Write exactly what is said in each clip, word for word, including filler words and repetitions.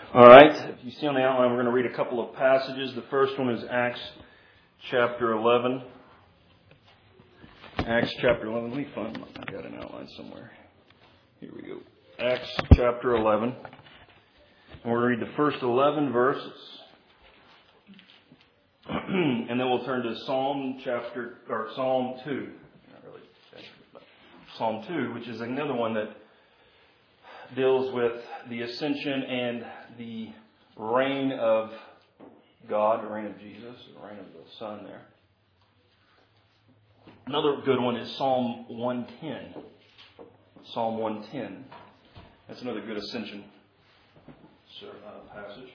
All right, if you see on the outline, we're going to read a couple of passages. The first one is Acts chapter eleven. Acts chapter eleven. Let me find, I've got an outline somewhere. Here we go. Acts chapter eleven. And we're going to read the first eleven verses. And then we'll turn to Psalm chapter, or Psalm two. Not really, but Psalm two, which is another one that deals with the ascension and the reign of God, the reign of Jesus, the reign of the Son there. Another good one is Psalm one ten. Psalm one ten. That's another good ascension passage.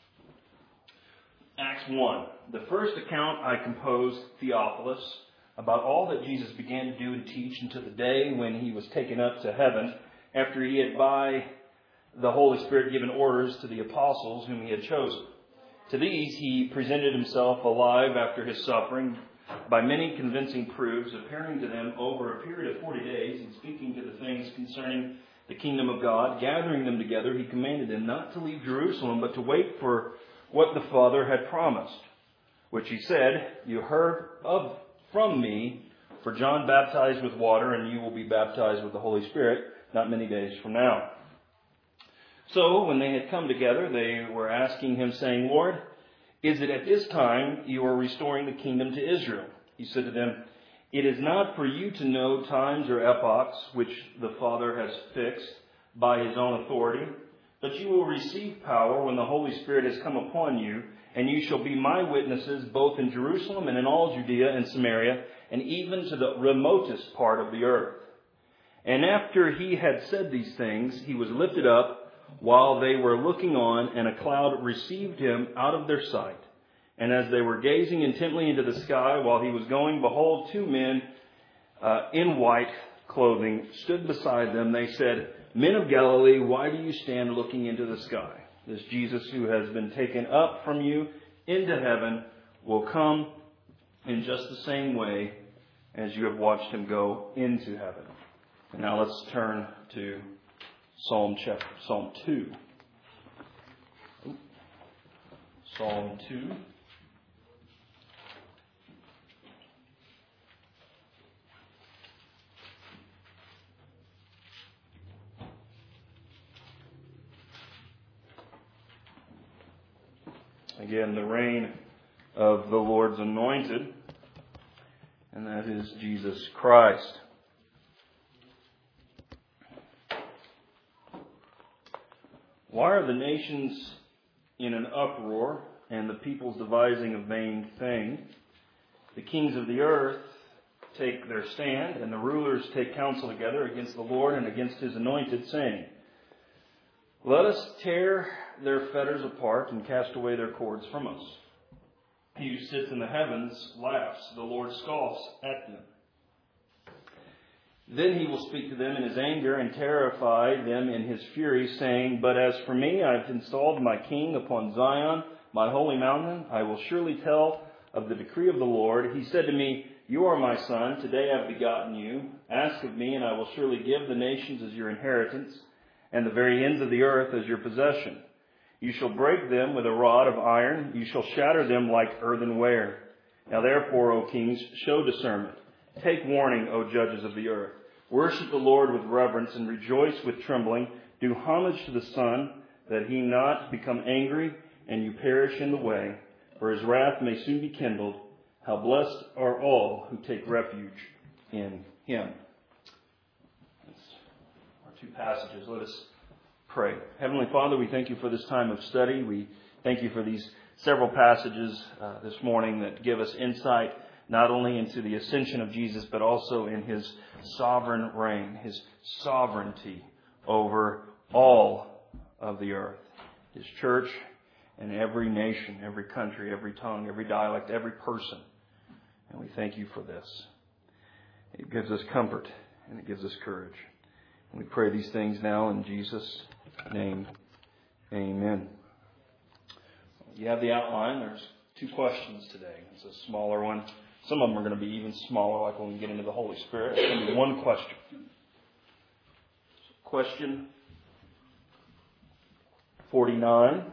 Acts one. The first account I composed, Theophilus, about all that Jesus began to do and teach until the day when he was taken up to heaven, after he had by the Holy Spirit given orders to the apostles whom he had chosen. To these he presented himself alive after his suffering by many convincing proofs, appearing to them over a period of forty days and speaking to the things concerning the kingdom of God. Gathering them together, he commanded them not to leave Jerusalem, but to wait for what the Father had promised, which he said, "You heard of from me, for John baptized with water, and you will be baptized with the Holy Spirit not many days from now." So, when they had come together, they were asking him, saying, "Lord, is it at this time you are restoring the kingdom to Israel?" He said to them, "It is not for you to know times or epochs which the Father has fixed by his own authority, but you will receive power when the Holy Spirit has come upon you, and you shall be my witnesses both in Jerusalem and in all Judea and Samaria, and even to the remotest part of the earth." And after he had said these things, he was lifted up while they were looking on, and a cloud received him out of their sight. And as they were gazing intently into the sky while he was going, behold, two men uh, in white clothing stood beside them. They said, "Men of Galilee, why do you stand looking into the sky? This Jesus who has been taken up from you into heaven will come in just the same way as you have watched him go into heaven." And now let's turn to Psalm chapter, Psalm two. Psalm two. Again, the reign of the Lord's anointed, and that is Jesus Christ. Why are the nations in an uproar, and the peoples devising a vain thing? The kings of the earth take their stand, and the rulers take counsel together against the Lord and against his anointed, saying, "Let us tear their fetters apart and cast away their cords from us." He who sits in the heavens laughs. The Lord scoffs at them. Then he will speak to them in his anger and terrify them in his fury, saying, "But as for me, I have installed my king upon Zion, my holy mountain. I will surely tell of the decree of the Lord. He said to me, 'You are my son. Today I have begotten you. Ask of me, and I will surely give the nations as your inheritance, and the very ends of the earth as your possession. You shall break them with a rod of iron. You shall shatter them like earthenware. Now therefore, O kings, show discernment. Take warning, O judges of the earth. Worship the Lord with reverence and rejoice with trembling. Do homage to the Son, that he not become angry and you perish in the way, for his wrath may soon be kindled. How blessed are all who take refuge in him." That's our two passages. Let us pray. Heavenly Father, we thank you for this time of study. We thank you for these several passages uh, this morning that give us insight not only into the ascension of Jesus, but also in his sovereign reign, his sovereignty over all of the earth, his church, and every nation, every country, every tongue, every dialect, every person. And we thank you for this. It gives us comfort and it gives us courage. And we pray these things now in Jesus' name. Amen. You have the outline. There's two questions today. It's a smaller one. Some of them are going to be even smaller, like when we get into the Holy Spirit. It's going to be one question. Question forty-nine.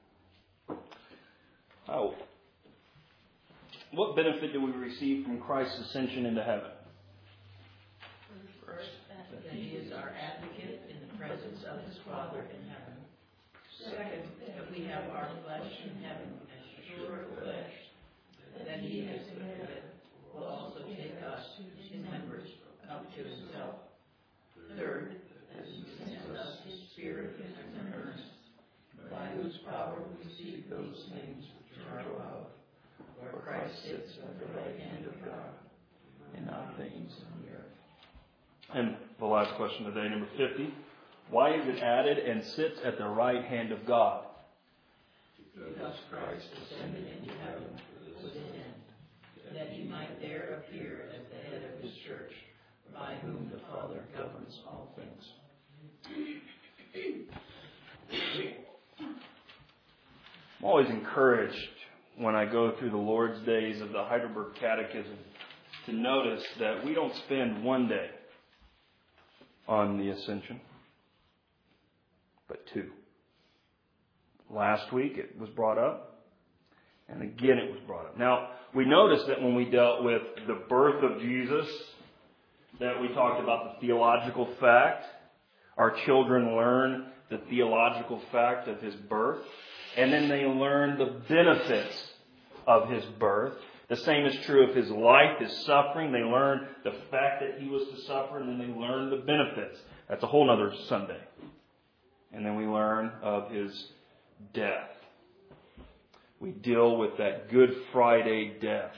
Oh. What benefit do we receive from Christ's ascension into heaven? First, that He is our advocate in the presence of His Father in heaven. Second, that we have our flesh in heaven as sure flesh, that He has committed will also take us, His members, up to Himself. Third, that He sends us His Spirit and earnest, by whose power we see those things which are above, where Christ sits at the right hand of God, and not things on the earth. And the last question today, number fifty. Why is it added and sits at the right hand of God? Because Christ ascended into heaven with an end, that He might there appear as the head of His church, by whom the Father governs all things. I'm always encouraged when I go through the Lord's Days of the Heidelberg Catechism to notice that we don't spend one day on the Ascension, but two. Last week it was brought up, and again it was brought up. Now, we noticed that when we dealt with the birth of Jesus, that we talked about the theological fact. Our children learn the theological fact of His birth, and then they learn the benefits of His birth. The same is true of His life, His suffering. They learn the fact that He was to suffer, and then they learn the benefits. That's a whole other Sunday. And then we learn of His death. We deal with that Good Friday death.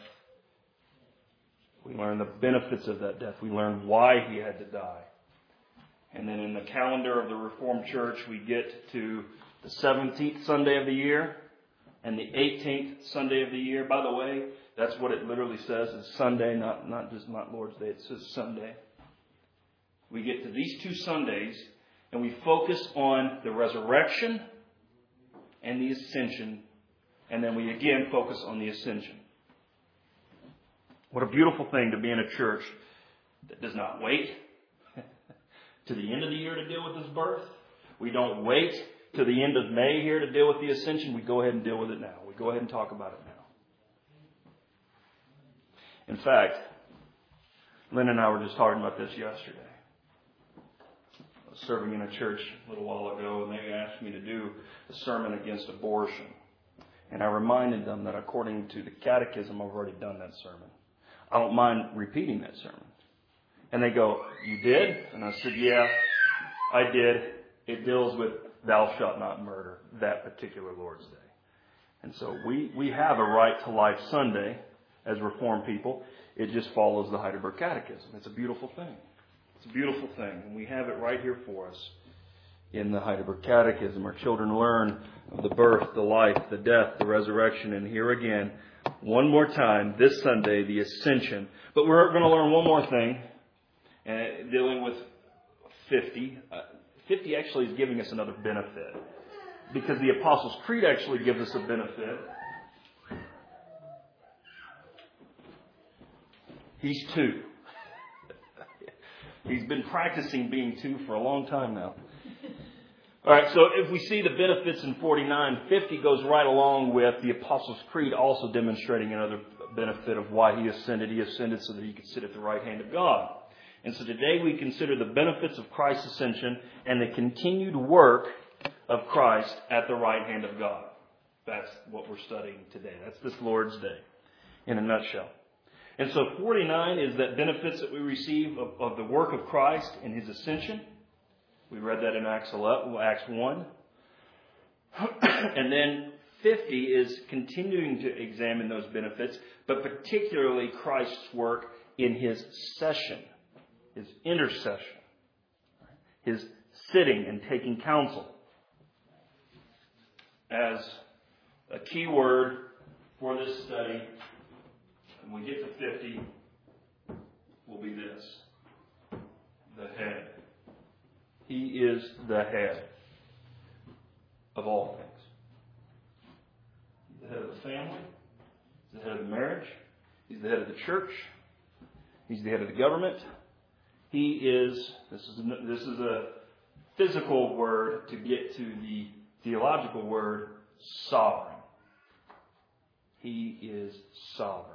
We learn the benefits of that death. We learn why He had to die. And then in the calendar of the Reformed Church, we get to the seventeenth Sunday of the year and the eighteenth Sunday of the year. By the way, that's what it literally says. It's Sunday, not, not just not Lord's Day. It says Sunday. We get to these two Sundays and we focus on the resurrection and the ascension. And then we again focus on the ascension. What a beautiful thing to be in a church that does not wait to the end of the year to deal with His birth. We don't wait to the end of May here to deal with the ascension. We go ahead and deal with it now. We go ahead and talk about it now. In fact, Lynn and I were just talking about this yesterday. I was serving in a church a little while ago, and they asked me to do a sermon against abortion. And I reminded them that according to the catechism, I've already done that sermon. I don't mind repeating that sermon. And they go, "You did?" And I said, "Yeah, I did. It deals with thou shalt not murder, that particular Lord's Day." And so we, we have a Right to Life Sunday as Reformed people. It just follows the Heidelberg Catechism. It's a beautiful thing. It's a beautiful thing. And we have it right here for us in the Heidelberg Catechism. Our children learn of the birth, the life, the death, the resurrection. And here again, one more time, this Sunday, the ascension. But we're going to learn one more thing, uh, dealing with fifty. Uh, fifty actually is giving us another benefit, because the Apostles' Creed actually gives us a benefit. He's two. He's been practicing being two for a long time now. All right, so if we see the benefits in forty-nine, fifty goes right along with the Apostles' Creed, also demonstrating another benefit of why He ascended. He ascended so that He could sit at the right hand of God. And so today we consider the benefits of Christ's ascension and the continued work of Christ at the right hand of God. That's what we're studying today. That's this Lord's Day in a nutshell. And so forty-nine is that benefits that we receive of, of the work of Christ in His ascension. We read that in Acts eleven, Acts one. And then fifty is continuing to examine those benefits, but particularly Christ's work in His session, His intercession, His sitting and taking counsel. As a key word for this study, when we get to fifty, will be this: the head. He is the head of all things. He's the head of the family. He's the head of the marriage. He's the head of the church. He's the head of the government. He is, this is, this is a physical word to get to the theological word, sovereign. He is sovereign.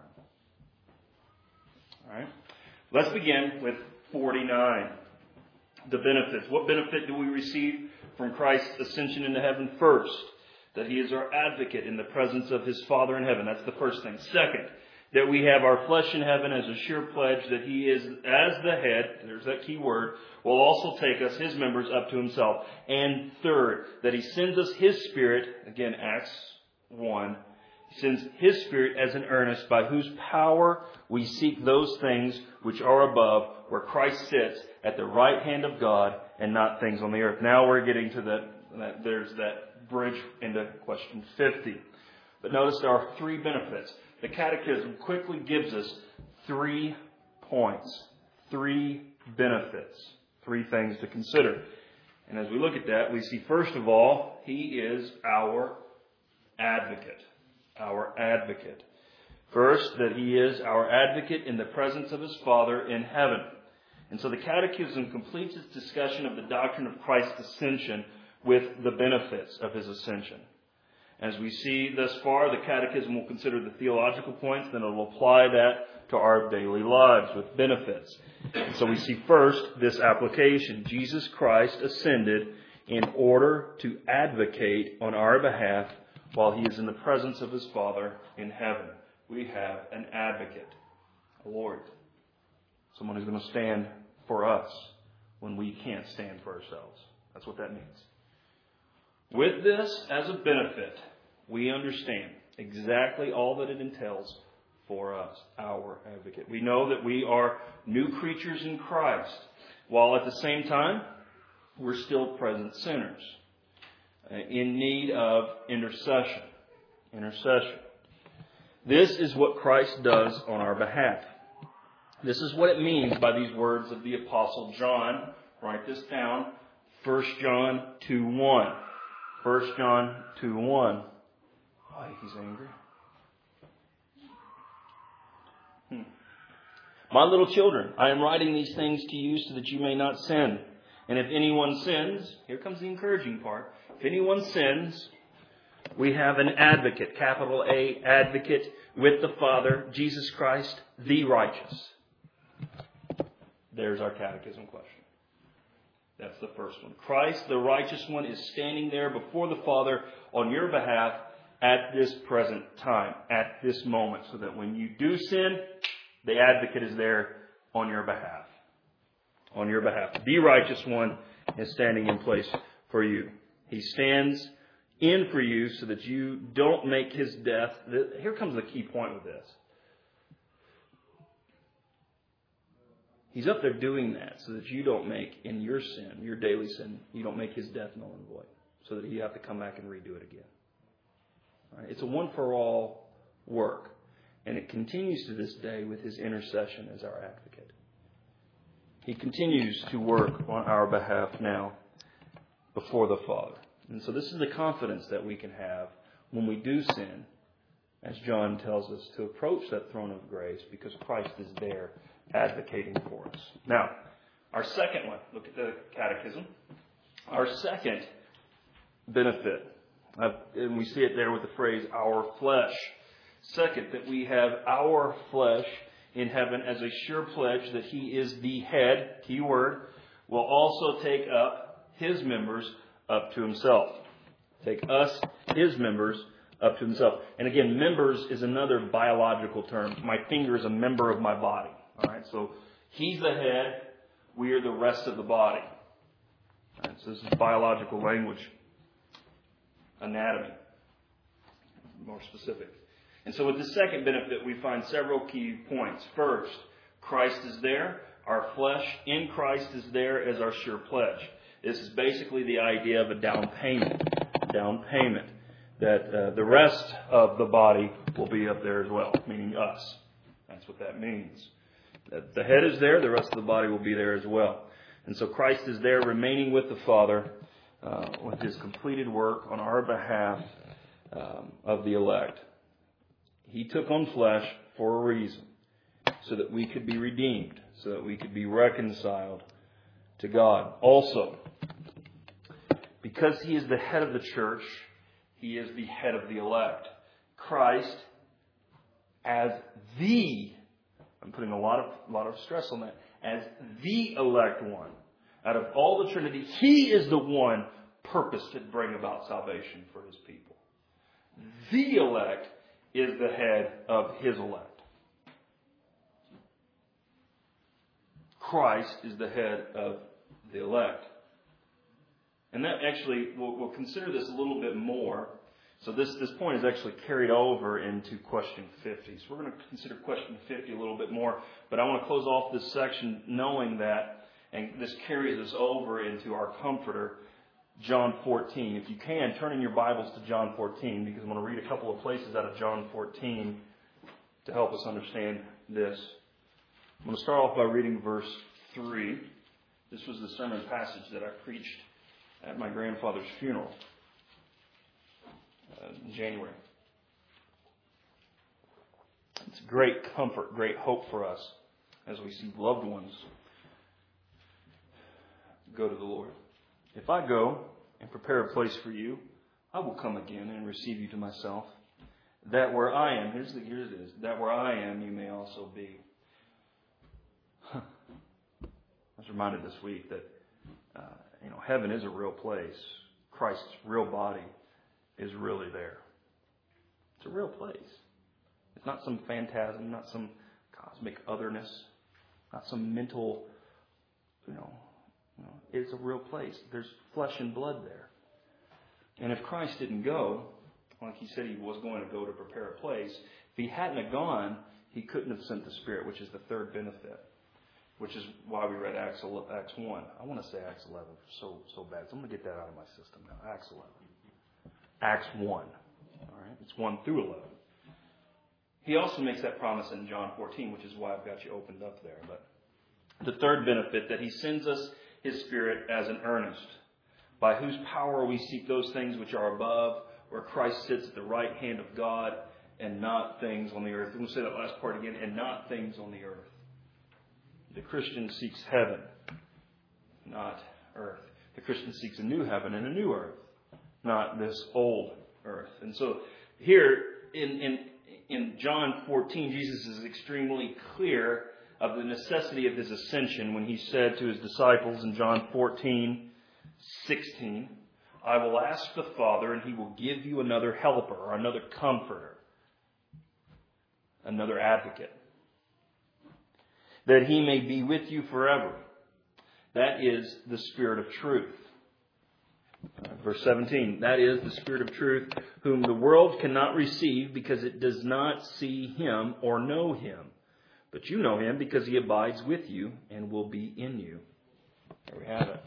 All right. Let's begin with forty-nine. The benefits. What benefit do we receive from Christ's ascension into heaven? First, that He is our advocate in the presence of His Father in heaven. That's the first thing. Second, that we have our flesh in heaven as a sure pledge that He is, as the head, there's that key word, will also take us, His members, up to Himself. And third, that He sends us His Spirit, again, Acts one, He sends His Spirit as an earnest by whose power we seek those things which are above, where Christ sits at the right hand of God and not things on the earth. Now we're getting to that, that there's that bridge into question fifty. But notice there are three benefits. The Catechism quickly gives us three points, three benefits, three things to consider. And as we look at that, we see, first of all, He is our advocate. Our advocate. First, that He is our advocate in the presence of His Father in heaven. And so the Catechism completes its discussion of the doctrine of Christ's ascension with the benefits of His ascension. As we see thus far, the Catechism will consider the theological points, then it will apply that to our daily lives with benefits. And so we see first this application. Jesus Christ ascended in order to advocate on our behalf while He is in the presence of His Father in heaven. We have an advocate, a Lord. Someone who's going to stand for us when we can't stand for ourselves. That's what that means. With this as a benefit, we understand exactly all that it entails for us, our advocate. We know that we are new creatures in Christ, while at the same time, we're still present sinners in need of intercession. Intercession. This is what Christ does on our behalf. This is what it means by these words of the Apostle John. Write this down. First John two one. First John two one. Why, he's angry. Hmm. My little children, I am writing these things to you so that you may not sin. And if anyone sins, here comes the encouraging part. If anyone sins, we have an advocate, capital A, advocate with the Father, Jesus Christ, the righteous. There's our catechism question. That's the first one. Christ, the righteous one, is standing there before the Father on your behalf at this present time, at this moment, so that when you do sin, the advocate is there on your behalf. On your behalf. The righteous one is standing in place for you. He stands in for you so that you don't make His death. Here comes the key point with this. He's up there doing that so that you don't make, in your sin, your daily sin, you don't make His death null and void. So that you have to come back and redo it again. All right? It's a one-for-all work. And it continues to this day with His intercession as our advocate. He continues to work on our behalf now before the Father. And so this is the confidence that we can have when we do sin, as John tells us, to approach that throne of grace because Christ is there advocating for us. Now, our second one, look at the catechism. Our second benefit, uh, and we see it there with the phrase, our flesh. Second, that we have our flesh in heaven as a sure pledge that He is the head, key word, will also take up His members up to Himself. Take us, His members, up to Himself. And again, members is another biological term. My finger is a member of my body. All right, so He's the head. We are the rest of the body. All right, so this is biological language. Anatomy. More specific. And so with the second benefit, we find several key points. First, Christ is there. Our flesh in Christ is there as our sure pledge. This is basically the idea of a down payment. Down payment. That uh, the rest of the body will be up there as well, meaning us. That's what that means. That the head is there, the rest of the body will be there as well. And so Christ is there remaining with the Father uh, with His completed work on our behalf um, of the elect. He took on flesh for a reason, so that we could be redeemed, so that we could be reconciled to God. Also, Because He is the head of the church, He is the head of the elect. Christ as the, I'm putting a lot of, a lot of stress on that, as the elect one. Out of all the Trinity, He is the one purposed to bring about salvation for His people. The elect is the head of His elect. Christ is the head of the elect. And that actually, we'll, we'll consider this a little bit more. So this, this point is actually carried over into question fifty. So we're going to consider question fifty a little bit more. But I want to close off this section knowing that, and this carries us over into our comforter, John fourteen. If you can, turn in your Bibles to John fourteen, because I'm going to read a couple of places out of John fourteen to help us understand this. I'm going to start off by reading verse three. This was the sermon passage that I preached at my grandfather's funeral uh, in January. It's great comfort, great hope for us as we see loved ones go to the Lord. If I go and prepare a place for you, I will come again and receive you to myself, that where I am, here's the here's it is, that where I am you may also be. Huh. I was reminded this week that uh, you know heaven is a real place. Christ's real body is really there. It's a real place. It's not some phantasm, not some cosmic otherness, not some mental, you know, you know, it's a real place. There's flesh and blood there. And if Christ didn't go, like He said He was going to go to prepare a place, if He hadn't have gone, He couldn't have sent the Spirit, which is the third benefit, which is why we read Acts one. I want to say Acts eleven so so bad, so I'm going to get that out of my system now. Acts eleven. Acts one. All right, it's one through eleven. He also makes that promise in John fourteen, which is why I've got you opened up there. But the third benefit, that He sends us His Spirit as an earnest, by whose power we seek those things which are above, where Christ sits at the right hand of God, and not things on the earth. We'll say that last part again, and not things on the earth. The Christian seeks heaven, not earth. The Christian seeks a new heaven and a new earth, not this old earth. And so here in, in, in John fourteen, Jesus is extremely clear of the necessity of His ascension when He said to His disciples in John fourteen sixteen, I will ask the Father and He will give you another helper or another comforter, another advocate, that He may be with you forever. That is the Spirit of truth. Verse seventeen, that is the Spirit of truth, whom the world cannot receive because it does not see Him or know Him. But you know Him because He abides with you and will be in you. There we have it.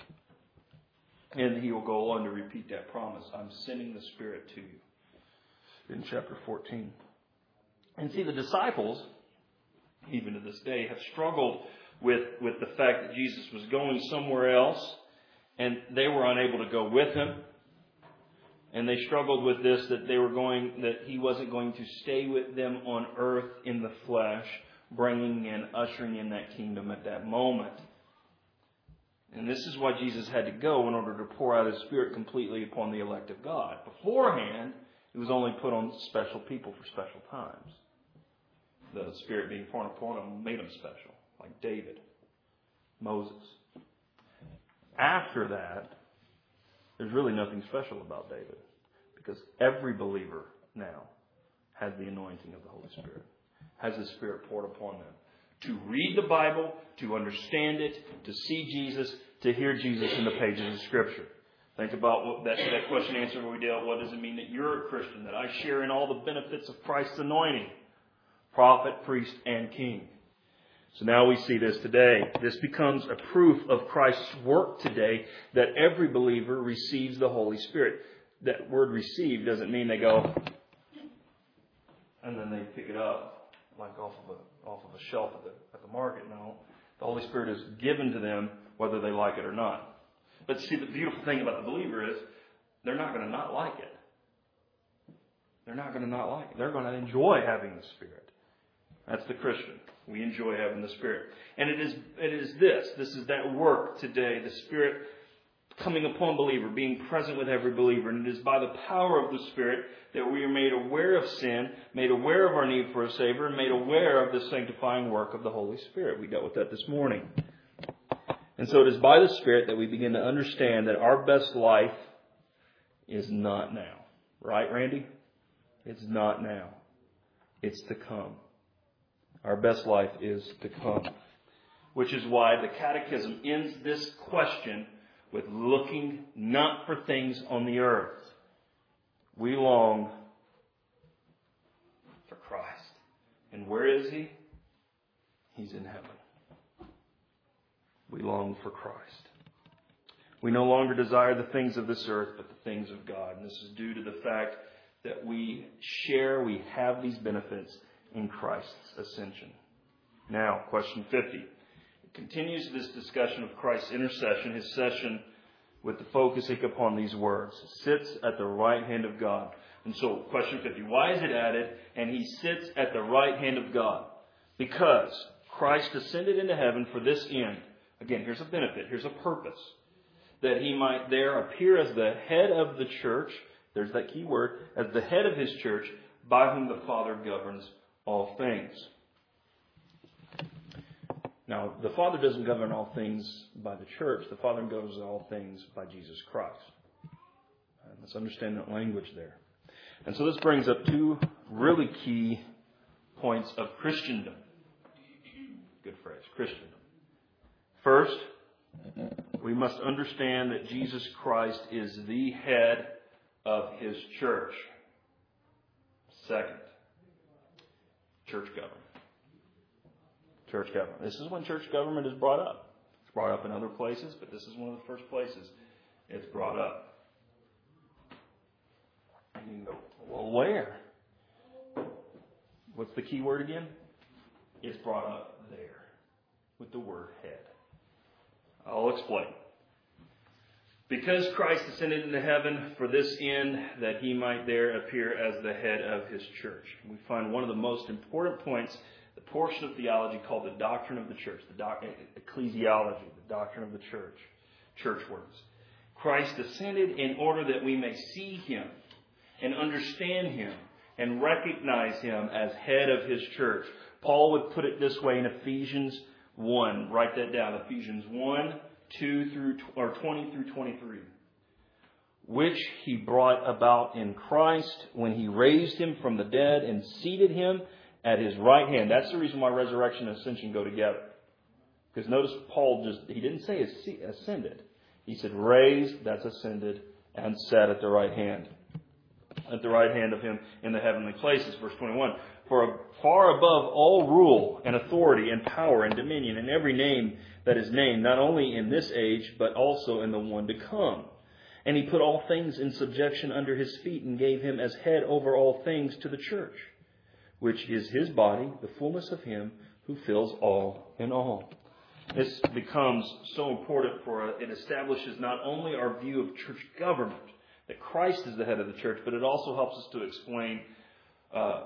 And He will go on to repeat that promise. I'm sending the Spirit to you. In chapter fourteen. And see, the disciples, even to this day, have struggled with, with the fact that Jesus was going somewhere else, and they were unable to go with Him. And they struggled with this, that they were going, that He wasn't going to stay with them on earth in the flesh, bringing in, ushering in that kingdom at that moment. And this is why Jesus had to go, in order to pour out His Spirit completely upon the elect of God. Beforehand, it was only put on special people for special times. The Spirit being poured upon them made them special, like David, Moses. After that, there's really nothing special about David, because every believer now has the anointing of the Holy Spirit, has the Spirit poured upon them to read the Bible, to understand it, to see Jesus, to hear Jesus in the pages of Scripture. Think about what that, that question answer we did. What does it mean that you're a Christian? That I share in all the benefits of Christ's anointing, prophet, priest, and king. So now we see this today. This becomes a proof of Christ's work today, that every believer receives the Holy Spirit. That word receive doesn't mean they go and then they pick it up like off of a off of a shelf at the at the market. No, the Holy Spirit is given to them whether they like it or not. But see, the beautiful thing about the believer is they're not going to not like it. They're not going to not like it. They're going to enjoy having the Spirit. That's the Christian. We enjoy having the Spirit. And it is it is this. This is that work today. The Spirit coming upon believer, being present with every believer. And it is by the power of the Spirit that we are made aware of sin, made aware of our need for a Savior, and made aware of the sanctifying work of the Holy Spirit. We dealt with that this morning. And so it is by the Spirit that we begin to understand that our best life is not now. Right, Randy? It's not now. It's to come. Our best life is to come. Which is why the Catechism ends this question with looking not for things on the earth. We long for Christ. And where is He? He's in heaven. We long for Christ. We no longer desire the things of this earth, but the things of God. And this is due to the fact that we share, we have these benefits in Christ's ascension. Now, question fifty. Continues this discussion of Christ's intercession, His session with the focusing upon these words. Sits at the right hand of God. And so, question fifty. Why is it added, and He sits at the right hand of God? Because Christ ascended into heaven for this end. Again, here's a benefit, here's a purpose. That He might there appear as the head of the church. There's that key word. As the head of His church, by whom the Father governs all things. Now, the Father doesn't govern all things by the church. The Father governs all things by Jesus Christ. And let's understand that language there. And so this brings up two really key points of Christendom. Good phrase, Christendom. First, we must understand that Jesus Christ is the head of His church. Second, church government. Church government. This is when church government is brought up. It's brought up in other places, but this is one of the first places it's brought up. And you can go, well, where? What's the key word again? It's brought up there with the word head. I'll explain. Because Christ ascended into heaven for this end, that He might there appear as the head of His church. We find one of the most important points, the portion of theology called the doctrine of the church, the doc- ecclesiology, the doctrine of the church, church words. Christ ascended in order that we may see Him and understand Him and recognize Him as head of His church. Paul would put it this way in Ephesians one. Write that down. Ephesians one, two through or twenty through twenty-three. Which He brought about in Christ when He raised Him from the dead and seated Him at His right hand. That's the reason why resurrection and ascension go together. Because notice Paul just, he didn't say ascended. He said raised, that's ascended, and sat at the right hand. At the right hand of Him in the heavenly places. Verse twenty-one. For far above all rule and authority and power and dominion and every name that is named, not only in this age, but also in the one to come. And He put all things in subjection under His feet and gave Him as head over all things to the church, which is His body, the fullness of Him who fills all in all. This becomes so important for us. It establishes not only our view of church government, that Christ is the head of the church, but it also helps us to explain uh,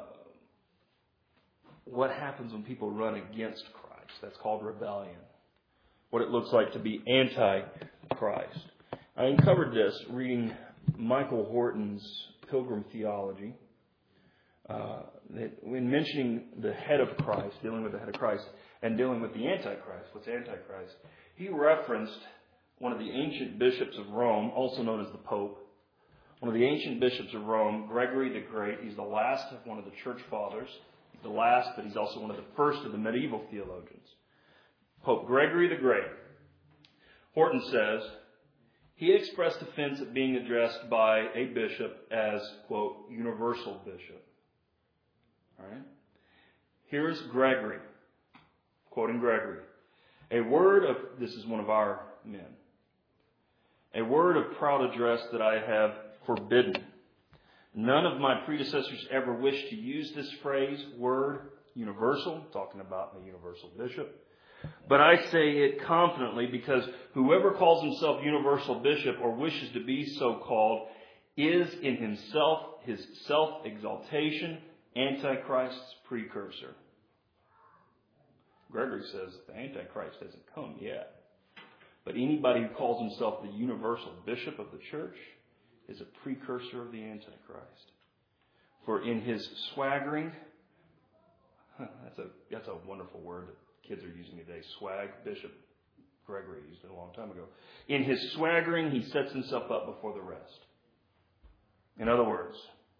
what happens when people run against Christ. That's called rebellion. What it looks like to be anti-Christ. I uncovered this reading Michael Horton's Pilgrim Theology. Uh, that when mentioning the head of Christ, dealing with the head of Christ, and dealing with the Antichrist, what's Antichrist? He referenced one of the ancient bishops of Rome, also known as the Pope. One of the ancient bishops of Rome, Gregory the Great. He's the last of one of the church fathers. He's the last, but he's also one of the first of the medieval theologians. Pope Gregory the Great. Horton says, he expressed offense at being addressed by a bishop as, quote, universal bishop. All right. Here's Gregory, quoting Gregory. A word of, this is one of our men, a word of proud address that I have forbidden. None of my predecessors ever wished to use this phrase, word, universal, talking about the universal bishop. But I say it confidently because whoever calls himself universal bishop or wishes to be so called is in himself his self-exaltation, Antichrist's precursor. Gregory says the Antichrist hasn't come yet. But anybody who calls himself the universal bishop of the church is a precursor of the Antichrist. For in his swaggering, huh, that's a that's a wonderful word that kids are using today, swag, Bishop Gregory used it a long time ago. In his swaggering, he sets himself up before the rest. In other words,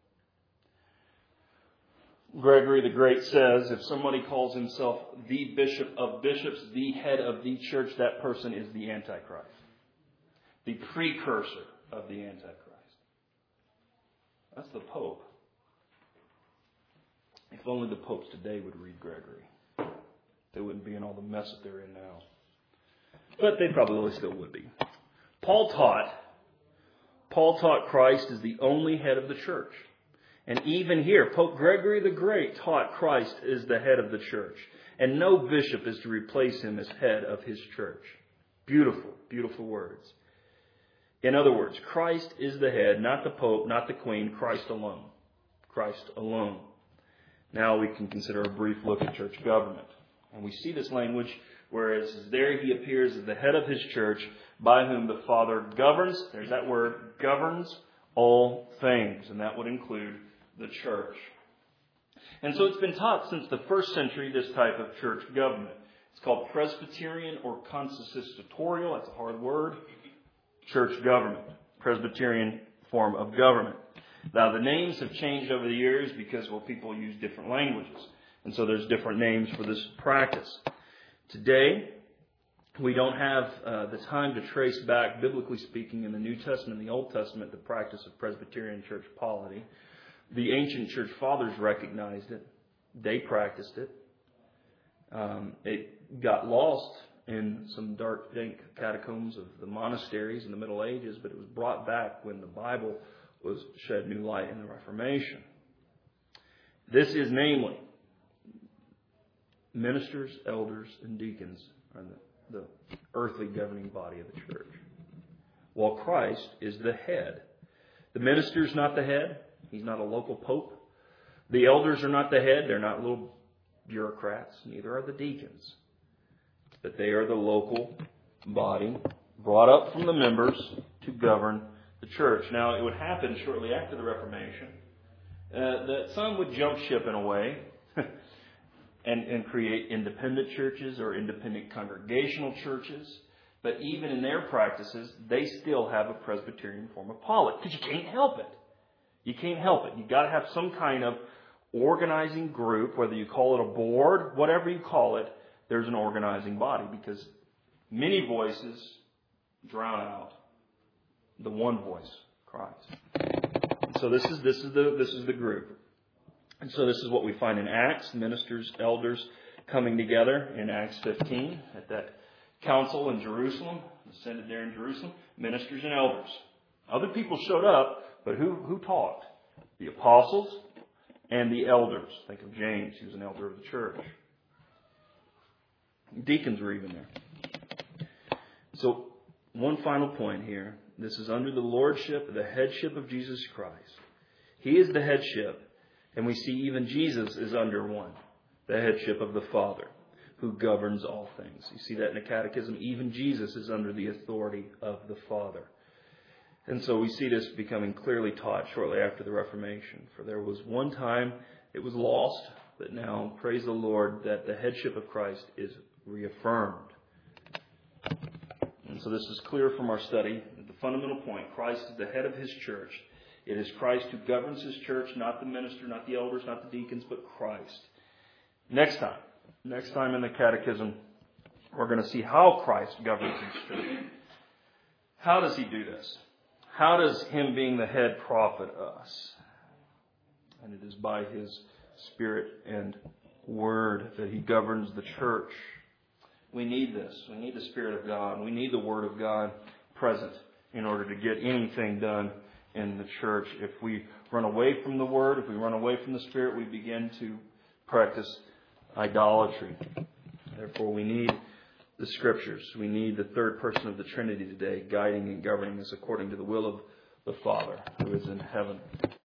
Gregory the Great says, if somebody calls himself the bishop of bishops, the head of the church, that person is the Antichrist. The precursor of the Antichrist. That's the Pope. If only the popes today would read Gregory. They wouldn't be in all the mess that they're in now. But they probably still would be. Paul taught, Paul taught Christ is the only head of the church. And even here, Pope Gregory the Great taught Christ is the head of the church. And no bishop is to replace him as head of his church. Beautiful, beautiful words. In other words, Christ is the head, not the Pope, not the Queen, Christ alone. Christ alone. Now we can consider a brief look at church government. And we see this language, whereas there he appears as the head of his church, by whom the Father governs, there's that word, governs all things. And that would include the church. And so it's been taught since the first century, this type of church government. It's called Presbyterian or consistorial. That's a hard word. Church government. Presbyterian form of government. Now the names have changed over the years because, well, people use different languages. And so there's different names for this practice. Today, we don't have uh, the time to trace back, biblically speaking, in the New Testament and the Old Testament, the practice of Presbyterian church polity. The ancient church fathers recognized it. They practiced it. Um, it got lost in some dark, dank catacombs of the monasteries in the Middle Ages, but it was brought back when the Bible was shed new light in the Reformation. This is namely, ministers, elders, and deacons are the, the earthly governing body of the church, while Christ is the head. The minister is not the head. He's not a local pope. The elders are not the head. They're not little bureaucrats. Neither are the deacons. But they are the local body brought up from the members to govern the church. Now, it would happen shortly after the Reformation uh, that some would jump ship in a way and, and create independent churches or independent congregational churches. But even in their practices, they still have a Presbyterian form of polity because you can't help it. You can't help it. You've got to have some kind of organizing group, whether you call it a board, whatever you call it, there's an organizing body because many voices drown out the one voice, Christ. So this is this is the this is the group. And so this is what we find in Acts, ministers, elders coming together in Acts fifteen at that council in Jerusalem, ascended there in Jerusalem, ministers and elders. Other people showed up, but who who taught? The apostles and the elders. Think of James, he was an elder of the church. Deacons were even there. So, one final point here. This is under the lordship, the headship of Jesus Christ. He is the headship, and we see even Jesus is under one, the headship of the Father, who governs all things. You see that in the Catechism. Even Jesus is under the authority of the Father. And so we see this becoming clearly taught shortly after the Reformation. For there was one time it was lost, but now, praise the Lord, that the headship of Christ is reaffirmed. And so this is clear from our study. The fundamental point, Christ is the head of His church. It is Christ who governs His church, not the minister, not the elders, not the deacons, but Christ. Next time, next time in the Catechism, we're going to see how Christ governs His church. How does He do this? How does Him being the head profit us? And it is by His Spirit and Word that He governs the church. We need this. We need the Spirit of God. We need the Word of God present in order to get anything done in the church. If we run away from the Word, if we run away from the Spirit, we begin to practice idolatry. Therefore, we need the Scriptures. We need the third person of the Trinity today, guiding and governing us according to the will of the Father who is in heaven.